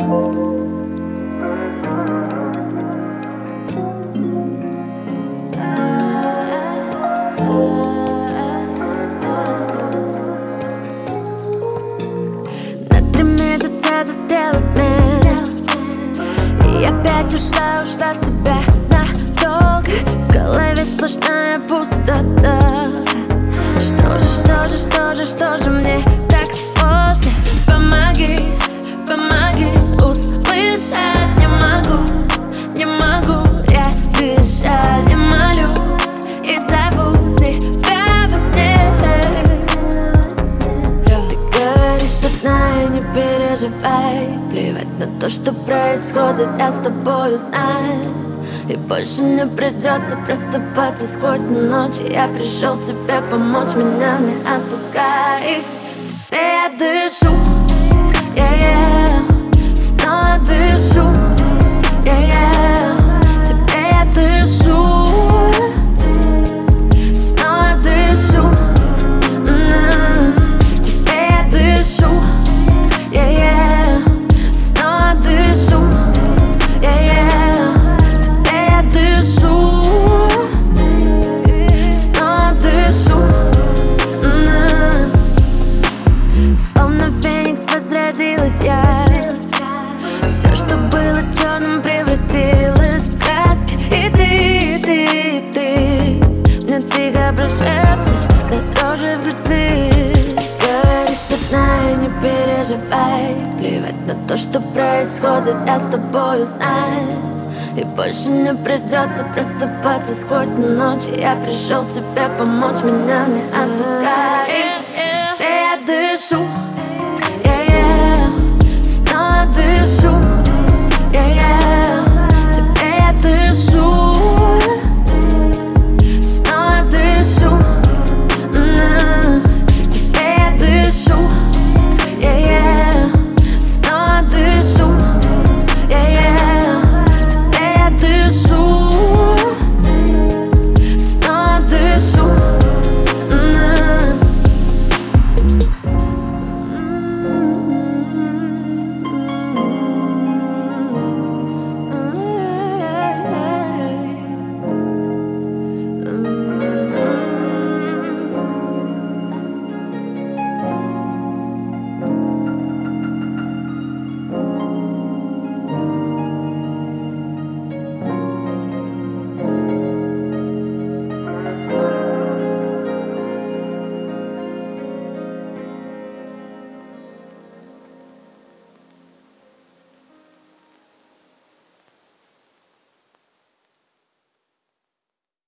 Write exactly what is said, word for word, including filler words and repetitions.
На три месяца застрял отмен, и опять ушла, ушла в себя надолго. В голове сплошная пустота. Что же, что же, что же, что же мне так сложно? Помоги, помоги услышать. Не могу, не могу я дышать. Не молюсь и зову тебя во сне. Ты говоришь одна и не переживай. Плевать на то, что происходит, я с тобою знаю. И больше не придется просыпаться сквозь ночь. Я пришел тебе помочь, меня не отпускай. Тебе я дышу, yeah-yeah. Снова дышу, yeah-yeah. Тебе я дышу, снова дышу, mm-hmm. Тебе я дышу, yeah-yeah. Снова дышу, yeah-yeah. Тебе я дышу, снова дышу, mm-hmm. Словно феникс возродилась я. Все, что было черным, превратилось в краски. И ты, ты, ты мне тихо прошептишь до дрожи в груди. Говоришь одна и не переживай. Плевать на то, что происходит, я с тобою знаю. И больше не придется просыпаться сквозь ночь. Я пришел тебе помочь, меня не отпускай. Тебе я дышу,